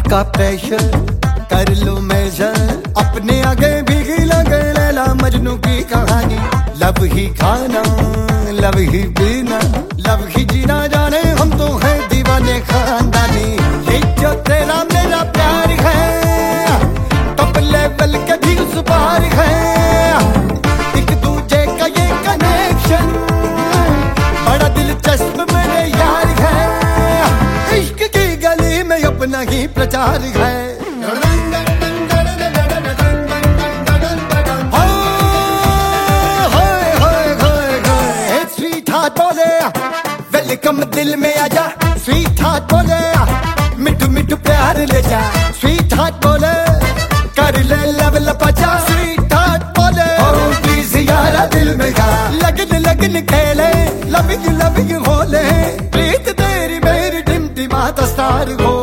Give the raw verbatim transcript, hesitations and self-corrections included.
का प्रेशर कर लो मेजर, अपने आगे भीगी लगे लैला मजनू की कहानी। लव ही खाना लव ही पीना लव ही जीना, जाने हम तो हैं दीवाने खानदानी। ये जो तेरा मेरा प्यार है टॉप लेवल के भी उस पार है, एक दूजे का ये कनेक्शन बड़ा दिलचस्प मेरे यार है। इश्क की गली में अपना ही प्रचार है। बोले वेलकम दिल में आजा, स्वीट हार्ट बोले मिठू मिठू प्यार ले जा। स्वीट हार्ट बोले कर ले लेवल बजा, स्वीट हार्ट बोले प्लीज यारा दिल में जा। लगन लगन खेले लविंग लविंग होले, प्रीत तेरी मेरी टिमटिमाता स्टार हो।